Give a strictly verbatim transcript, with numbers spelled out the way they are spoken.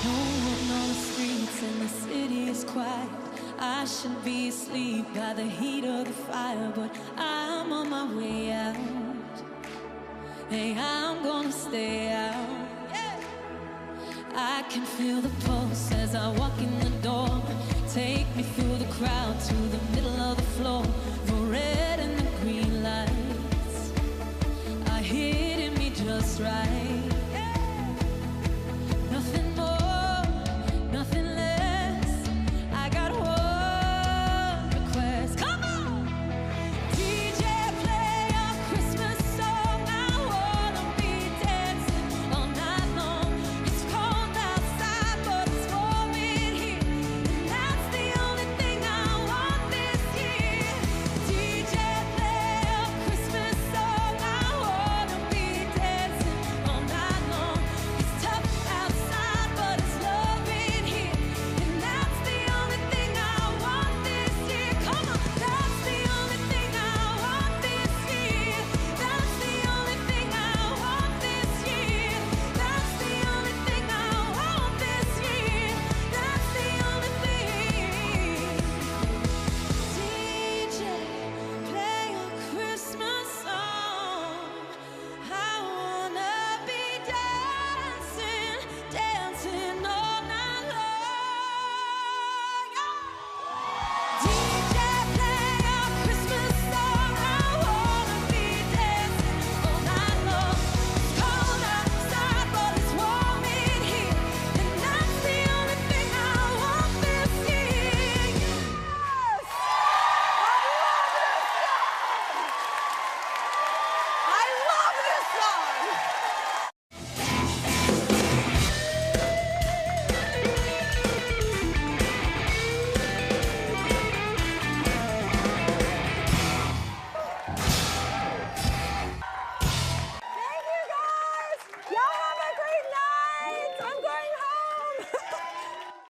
No one on the streets and the city is quiet. I should be asleep by the heat of the fire, but I'm on my way out. Hey, I'm gonna stay out. I can feel the pulse as I walk in the door. Take me through the crowd to the middle